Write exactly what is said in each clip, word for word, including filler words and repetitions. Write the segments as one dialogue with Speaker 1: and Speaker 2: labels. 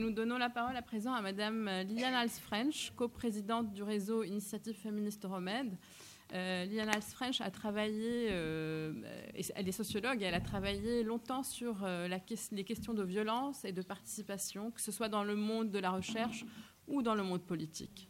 Speaker 1: Nous donnons la parole à présent à Madame Liliane Alsfrench, coprésidente du réseau Initiative Féministe Euromède. Euh, Liliane Alsfrench a travaillé, euh, elle est sociologue, et elle a travaillé longtemps sur euh, la, les questions de violence et de participation, que ce soit dans le monde de la recherche ou dans le monde politique.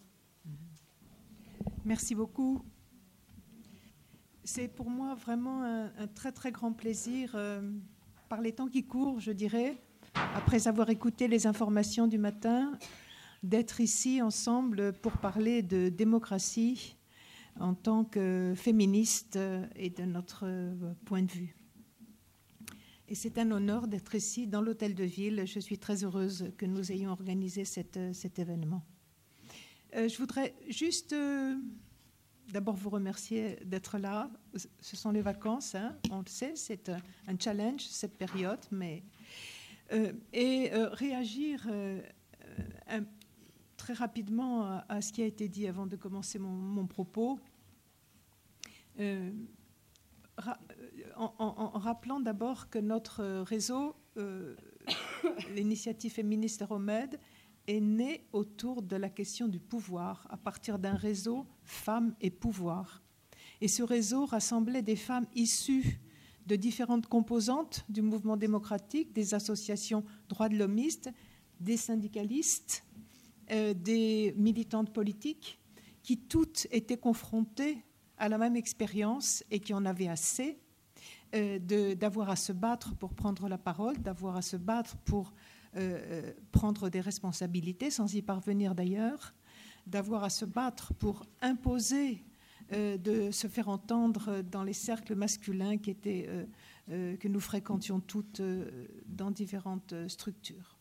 Speaker 2: Merci beaucoup. C'est pour moi vraiment un, un très très grand plaisir, euh, par les temps qui courent, je dirais, après avoir écouté les informations du matin, d'être ici ensemble pour parler de démocratie en tant que féministe et de notre point de vue. Et c'est un honneur d'être ici dans l'Hôtel de Ville. Je suis très heureuse que nous ayons organisé cette, cet événement. Euh, je voudrais juste euh, d'abord vous remercier d'être là. Ce sont les vacances, hein, on le sait, c'est un, un challenge cette période, mais Euh, et euh, réagir euh, un, très rapidement à, à ce qui a été dit avant de commencer mon, mon propos, euh, ra, en, en, en rappelant d'abord que notre réseau, euh, l'initiative féministe Euromède, est né autour de la question du pouvoir, à partir d'un réseau femmes et pouvoir. Et ce réseau rassemblait des femmes issues de différentes composantes du mouvement démocratique, des associations droits de l'hommistes, des syndicalistes, euh, des militantes politiques, qui toutes étaient confrontées à la même expérience et qui en avaient assez euh, de, d'avoir à se battre pour prendre la parole, d'avoir à se battre pour euh, prendre des responsabilités, sans y parvenir d'ailleurs, d'avoir à se battre pour imposer de se faire entendre dans les cercles masculins qui étaient, euh, euh, que nous fréquentions toutes euh, dans différentes structures.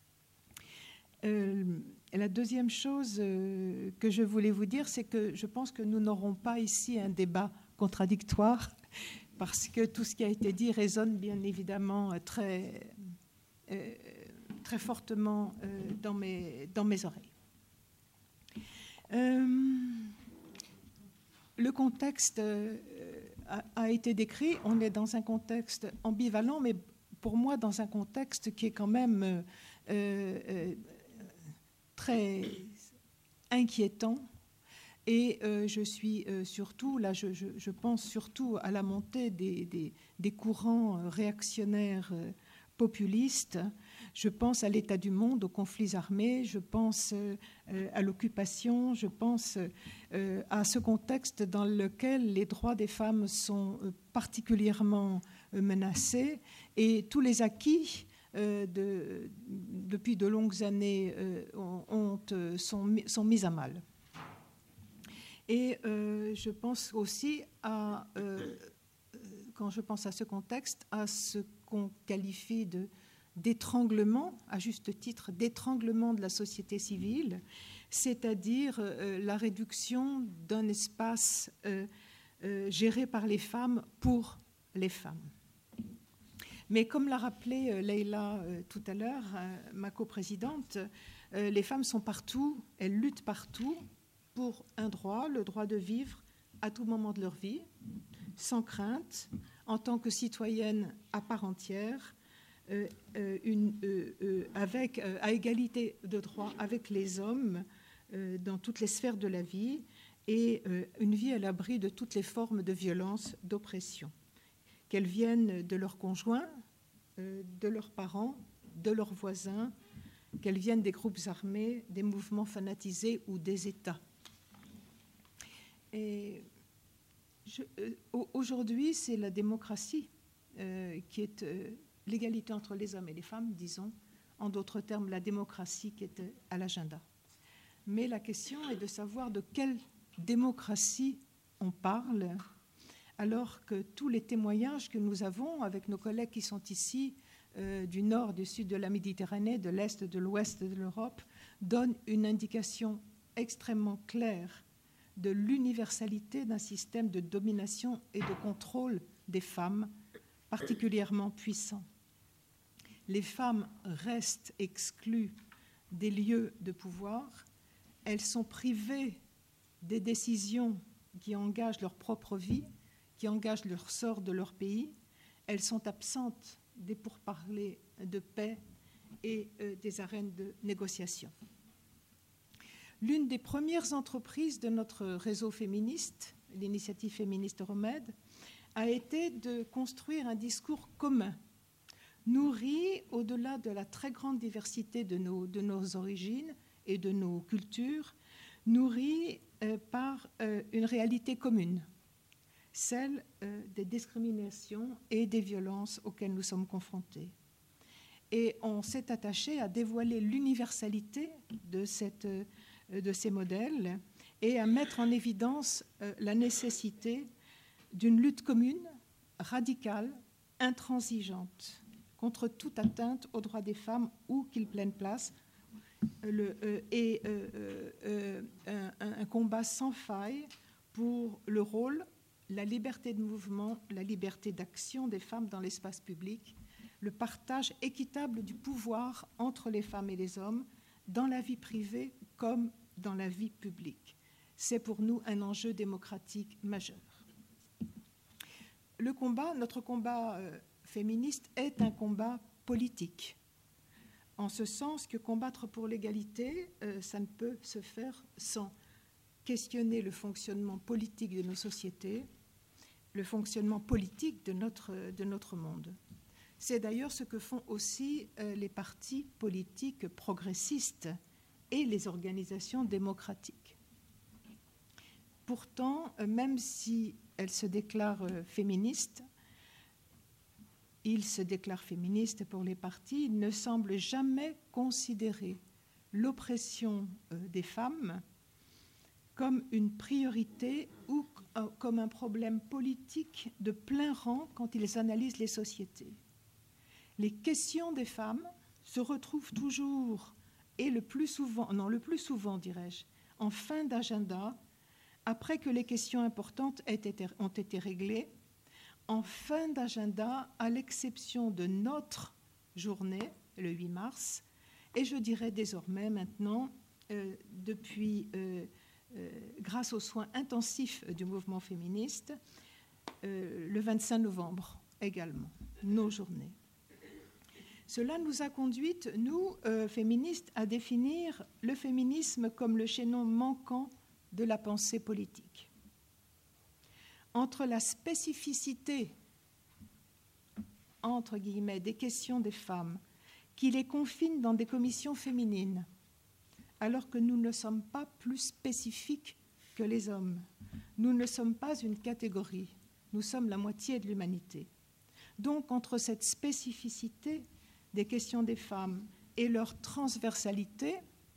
Speaker 2: Euh, et la deuxième chose euh, que je voulais vous dire, c'est que je pense que nous n'aurons pas ici un débat contradictoire, parce que tout ce qui a été dit résonne bien évidemment très, euh, très fortement euh, dans, mes, dans mes oreilles. Euh, Le contexte a, a été décrit. On est dans un contexte ambivalent, mais pour moi, dans un contexte qui est quand même euh, euh, très inquiétant. Et euh, je suis euh, surtout, là, je, je, je pense surtout à la montée des, des, des courants réactionnaires euh, populistes. Je pense à l'état du monde, aux conflits armés, je pense euh, à l'occupation, je pense euh, à ce contexte dans lequel les droits des femmes sont euh, particulièrement euh, menacés et tous les acquis euh, de, depuis de longues années euh, ont, sont, sont mis à mal. Et euh, je pense aussi à, euh, quand je pense à ce contexte, à ce qu'on qualifie de d'étranglement, à juste titre, d'étranglement de la société civile, c'est-à-dire euh, la réduction d'un espace euh, euh, géré par les femmes pour les femmes. Mais comme l'a rappelé euh, Leïla euh, tout à l'heure, euh, ma coprésidente, euh, les femmes sont partout, elles luttent partout pour un droit, le droit de vivre à tout moment de leur vie, sans crainte, en tant que citoyennes à part entière, Euh, euh, une, euh, euh, avec, euh, à égalité de droit avec les hommes euh, dans toutes les sphères de la vie et euh, une vie à l'abri de toutes les formes de violence, d'oppression, qu'elles viennent de leurs conjoints, euh, de leurs parents, de leurs voisins, qu'elles viennent des groupes armés, des mouvements fanatisés ou des États. Et je, euh, aujourd'hui, c'est la démocratie euh, qui est... Euh, l'égalité entre les hommes et les femmes, disons, en d'autres termes, la démocratie qui est à l'agenda. Mais la question est de savoir de quelle démocratie on parle, alors que tous les témoignages que nous avons avec nos collègues qui sont ici, euh, du nord, du sud de la Méditerranée, de l'est, de l'ouest de l'Europe, donnent une indication extrêmement claire de l'universalité d'un système de domination et de contrôle des femmes particulièrement puissant. Les femmes restent exclues des lieux de pouvoir, elles sont privées des décisions qui engagent leur propre vie, qui engagent leur sort de leur pays, elles sont absentes des pourparlers de paix et euh, des arènes de négociation. L'une des premières entreprises de notre réseau féministe, l'initiative féministe Romède, a été de construire un discours commun, nourri au-delà de la très grande diversité de nos, de nos origines et de nos cultures, nourri euh, par euh, une réalité commune, celle euh, des discriminations et des violences auxquelles nous sommes confrontés. Et on s'est attaché à dévoiler l'universalité de, cette, de ces modèles et à mettre en évidence euh, la nécessité d'une lutte commune, radicale, intransigeante, contre toute atteinte aux droits des femmes où qu'ils prennent place, le, euh, et euh, euh, un, un combat sans faille pour le rôle, la liberté de mouvement, la liberté d'action des femmes dans l'espace public, le partage équitable du pouvoir entre les femmes et les hommes dans la vie privée comme dans la vie publique. C'est pour nous un enjeu démocratique majeur. Le combat, notre combat euh, féministe est un combat politique, en ce sens que combattre pour l'égalité, euh, ça ne peut se faire sans questionner le fonctionnement politique de nos sociétés, le fonctionnement politique de notre, de notre monde. C'est d'ailleurs ce que font aussi euh, les partis politiques progressistes et les organisations démocratiques. Pourtant, euh, même si elles se déclarent euh, féministes, ils se déclarent féministes pour les partis, ils ne semblent jamais considérer l'oppression euh, des femmes comme une priorité ou euh, comme un problème politique de plein rang quand ils analysent les sociétés. Les questions des femmes se retrouvent toujours, et le plus souvent, non, le plus souvent, dirais-je, en fin d'agenda, après que les questions importantes aient été, ont été réglées, en fin d'agenda, à l'exception de notre journée, le huit mars, et je dirais désormais maintenant, euh, depuis, euh, euh, grâce aux soins intensifs du mouvement féministe, euh, le vingt-cinq novembre également, nos journées. Cela nous a conduites, nous, euh, féministes, à définir le féminisme comme le chaînon manquant de la pensée politique. Entre la spécificité, entre guillemets, des questions des femmes, qui les confinent dans des commissions féminines, alors que nous ne sommes pas plus spécifiques que les hommes. Nous ne sommes pas une catégorie, nous sommes la moitié de l'humanité. Donc, entre cette spécificité des questions des femmes et leur transversalité,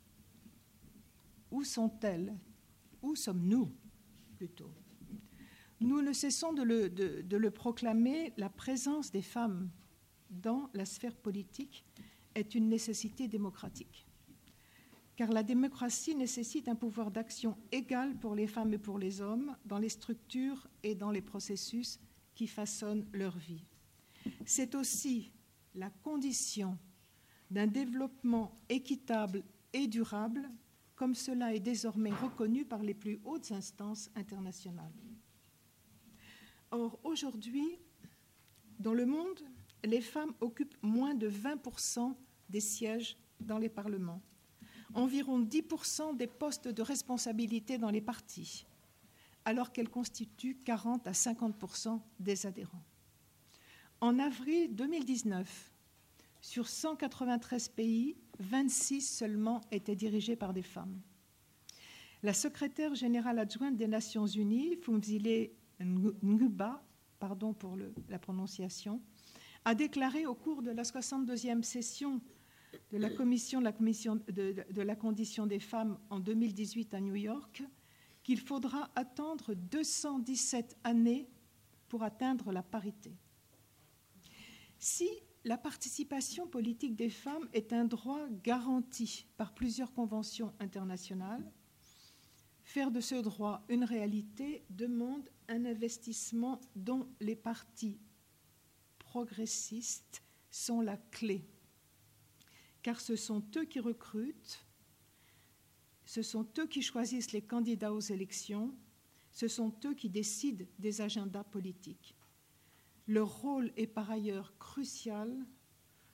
Speaker 2: où sont-elles? Où sommes-nous, plutôt? Nous ne cessons de le, de, de le proclamer, la présence des femmes dans la sphère politique est une nécessité démocratique. Car la démocratie nécessite un pouvoir d'action égal pour les femmes et pour les hommes dans les structures et dans les processus qui façonnent leur vie. C'est aussi la condition d'un développement équitable et durable, comme cela est désormais reconnu par les plus hautes instances internationales. Or, aujourd'hui, dans le monde, les femmes occupent moins de vingt pour cent des sièges dans les parlements, environ dix pour cent des postes de responsabilité dans les partis, alors qu'elles constituent quarante à cinquante pour cent des adhérents. En avril deux mille dix-neuf, sur cent quatre-vingt-treize pays, vingt-six seulement étaient dirigés par des femmes. La secrétaire générale adjointe des Nations Unies, Phumzile Ngcuba, pardon pour le, la prononciation, a déclaré au cours de la soixante-deuxième session de la commission de la, commission de, de, de la condition des femmes en deux mille dix-huit à New York qu'il faudra attendre deux cent dix-sept années pour atteindre la parité. Si la participation politique des femmes est un droit garanti par plusieurs conventions internationales, faire de ce droit une réalité demande un investissement dont les partis progressistes sont la clé. Car ce sont eux qui recrutent, ce sont eux qui choisissent les candidats aux élections, ce sont eux qui décident des agendas politiques. Leur rôle est par ailleurs crucial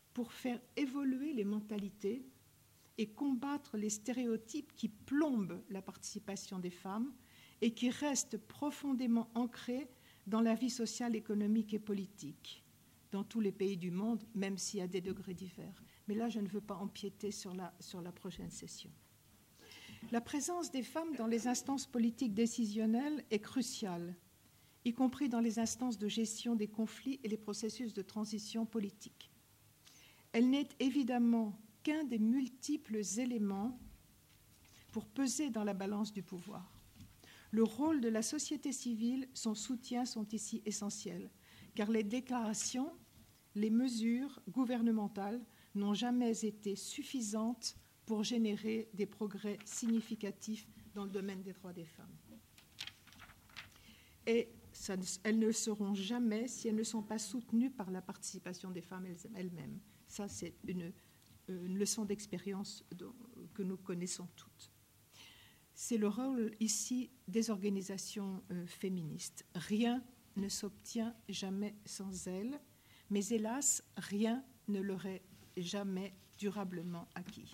Speaker 2: pour faire évoluer les mentalités et combattre les stéréotypes qui plombent la participation des femmes et qui restent profondément ancrés dans la vie sociale, économique et politique, dans tous les pays du monde, même s'il y a des degrés divers. Mais là, je ne veux pas empiéter sur la, sur la prochaine session. La présence des femmes dans les instances politiques décisionnelles est cruciale, y compris dans les instances de gestion des conflits et les processus de transition politique. Elle n'est évidemment qu'un des multiples éléments pour peser dans la balance du pouvoir. Le rôle de la société civile, son soutien sont ici essentiels, car les déclarations, les mesures gouvernementales n'ont jamais été suffisantes pour générer des progrès significatifs dans le domaine des droits des femmes. Et ça, elles ne seront jamais si elles ne sont pas soutenues par la participation des femmes elles-mêmes. Ça, c'est une, une leçon d'expérience que nous connaissons toutes. C'est le rôle ici des organisations euh, féministes. Rien ne s'obtient jamais sans elles, mais hélas, rien ne leur est jamais durablement acquis.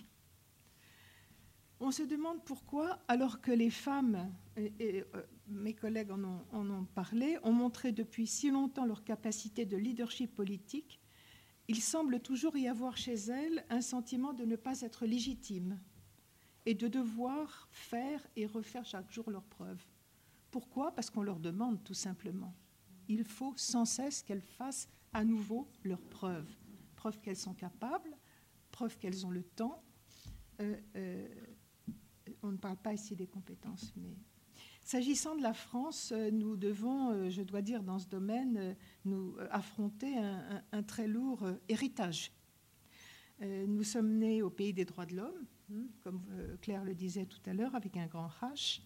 Speaker 2: On se demande pourquoi, alors que les femmes, et, et euh, mes collègues en ont, en ont parlé, ont montré depuis si longtemps leur capacité de leadership politique, il semble toujours y avoir chez elles un sentiment de ne pas être légitimes et de devoir faire et refaire chaque jour leurs preuves. Pourquoi ? Parce qu'on leur demande tout simplement. Il faut sans cesse qu'elles fassent à nouveau leurs preuves. Preuve qu'elles sont capables, preuve qu'elles ont le temps. Euh, euh, on ne parle pas ici des compétences, mais... S'agissant de la France, nous devons, je dois dire, dans ce domaine, nous affronter un, un, un très lourd héritage. Nous sommes nés au pays des droits de l'homme, comme Claire le disait tout à l'heure, avec un grand H.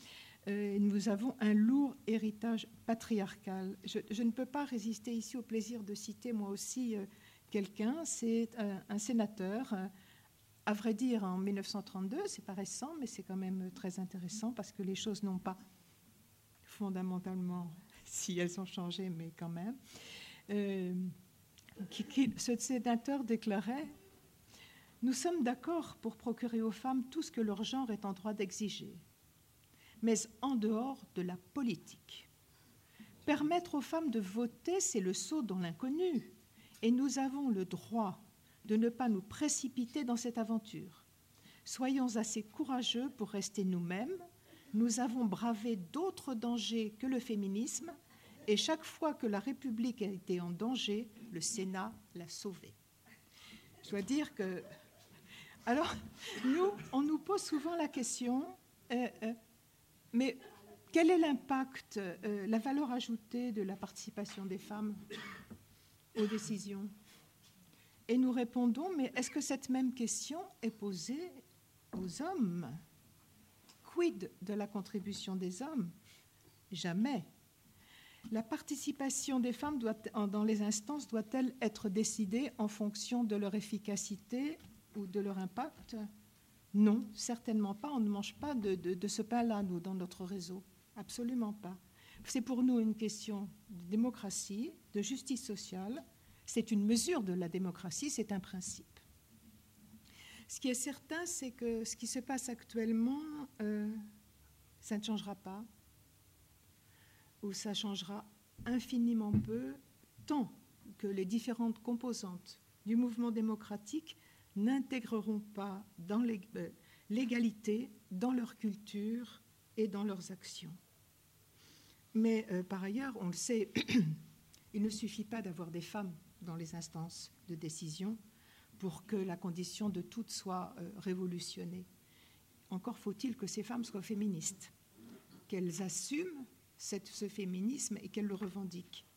Speaker 2: Nous avons un lourd héritage patriarcal. Je, je ne peux pas résister ici au plaisir de citer moi aussi quelqu'un, c'est un, un sénateur, à vrai dire en mille neuf cent trente-deux, c'est pas récent, mais c'est quand même très intéressant parce que les choses n'ont pas fondamentalement, si elles ont changé, mais quand même. Euh, qui, qui, ce sénateur déclarait « Nous sommes d'accord pour procurer aux femmes tout ce que leur genre est en droit d'exiger, mais en dehors de la politique. Permettre aux femmes de voter, c'est le saut dans l'inconnu, et nous avons le droit de ne pas nous précipiter dans cette aventure. Soyons assez courageux pour rester nous-mêmes. Nous avons bravé d'autres dangers que le féminisme, et chaque fois que la République a été en danger, le Sénat l'a sauvée. » Je dois dire que... Alors, nous, on nous pose souvent la question, euh, euh, mais quel est l'impact, euh, la valeur ajoutée de la participation des femmes aux décisions ? Et nous répondons, mais est-ce que cette même question est posée aux hommes ? Quid de la contribution des hommes ? Jamais. La participation des femmes doit, dans les instances doit-elle être décidée en fonction de leur efficacité ou de leur impact ? Non, certainement pas. On ne mange pas de, de, de ce pain-là, nous, dans notre réseau. Absolument pas. C'est pour nous une question de démocratie, de justice sociale. C'est une mesure de la démocratie, c'est un principe. Ce qui est certain, c'est que ce qui se passe actuellement, euh, ça ne changera pas, ou ça changera infiniment peu, tant que les différentes composantes du mouvement démocratique n'intégreront pas dans l'égalité dans leur culture et dans leurs actions. Mais euh, par ailleurs, on le sait, il ne suffit pas d'avoir des femmes dans les instances de décision pour que la condition de toutes soit euh, révolutionnée. Encore faut-il que ces femmes soient féministes, qu'elles assument cette, ce féminisme et qu'elles le revendiquent.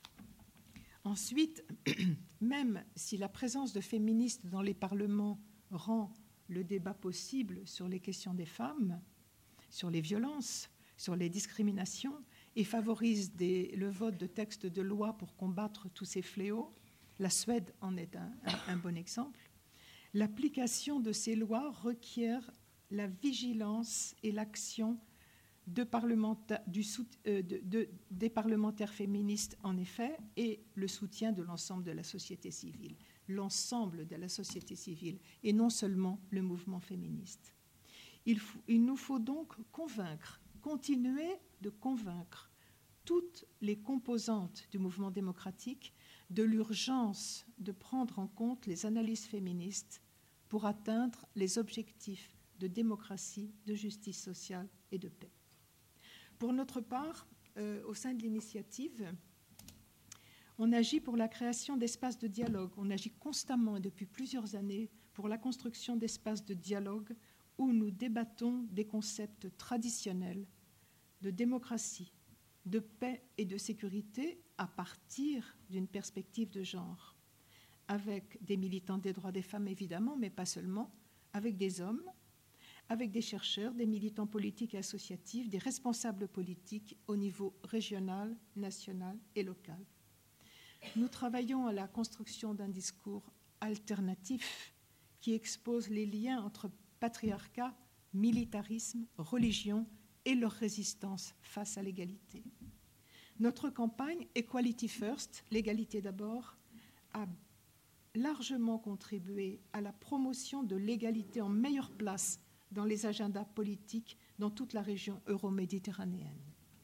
Speaker 2: Ensuite, même si la présence de féministes dans les parlements rend le débat possible sur les questions des femmes, sur les violences, sur les discriminations, et favorise des, le vote de textes de loi pour combattre tous ces fléaux, la Suède en est un, un, un bon exemple, l'application de ces lois requiert la vigilance et l'action de parlementaires, du, euh, de, de, des parlementaires féministes, en effet, et le soutien de l'ensemble de la société civile. l'ensemble de la société civile et non seulement le mouvement féministe. Il, faut, il nous faut donc convaincre, continuer de convaincre toutes les composantes du mouvement démocratique de l'urgence de prendre en compte les analyses féministes pour atteindre les objectifs de démocratie, de justice sociale et de paix. Pour notre part, euh, au sein de l'initiative, on agit pour la création d'espaces de dialogue. On agit constamment et depuis plusieurs années pour la construction d'espaces de dialogue où nous débattons des concepts traditionnels de démocratie, de paix et de sécurité à partir d'une perspective de genre, avec des militants des droits des femmes évidemment, mais pas seulement, avec des hommes, avec des chercheurs, des militants politiques et associatifs, des responsables politiques au niveau régional, national et local. Nous travaillons à la construction d'un discours alternatif qui expose les liens entre patriarcat, militarisme, religion et leur résistance face à l'égalité. Notre campagne Equality First, l'égalité d'abord, a largement contribué à la promotion de l'égalité en meilleure place dans les agendas politiques dans toute la région euro-méditerranéenne.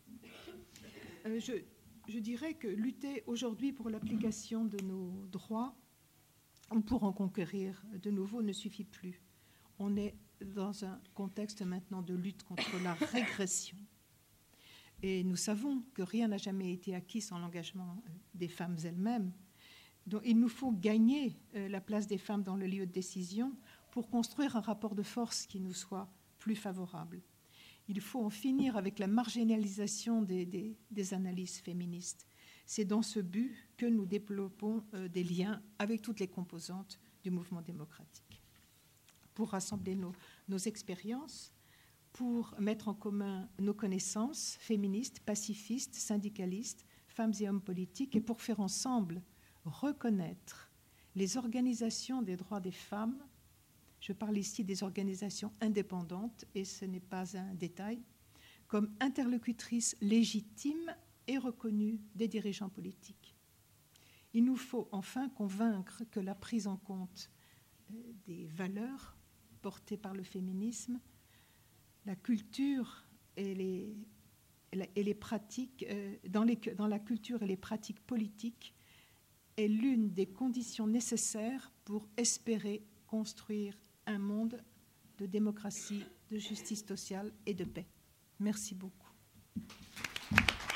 Speaker 2: Euh, je, je dirais que lutter aujourd'hui pour l'application de nos droits ou pour en conquérir de nouveau ne suffit plus. On est dans un contexte maintenant de lutte contre la régression. Et nous savons que rien n'a jamais été acquis sans l'engagement des femmes elles-mêmes. Donc il nous faut gagner la place des femmes dans le lieu de décision pour construire un rapport de force qui nous soit plus favorable. Il faut en finir avec la marginalisation des, des, des analyses féministes. C'est dans ce but que nous développons euh, des liens avec toutes les composantes du mouvement démocratique. Pour rassembler nos, nos expériences, pour mettre en commun nos connaissances féministes, pacifistes, syndicalistes, femmes et hommes politiques, et pour faire ensemble reconnaître les organisations des droits des femmes. Je parle ici des organisations indépendantes, et ce n'est pas un détail, comme interlocutrices légitimes et reconnues des dirigeants politiques. Il nous faut enfin convaincre que la prise en compte des valeurs portées par le féminisme, la culture et les, et les pratiques, euh, dans, les, dans la culture et les pratiques politiques est l'une des conditions nécessaires pour espérer construire un monde de démocratie, de justice sociale et de paix. Merci beaucoup.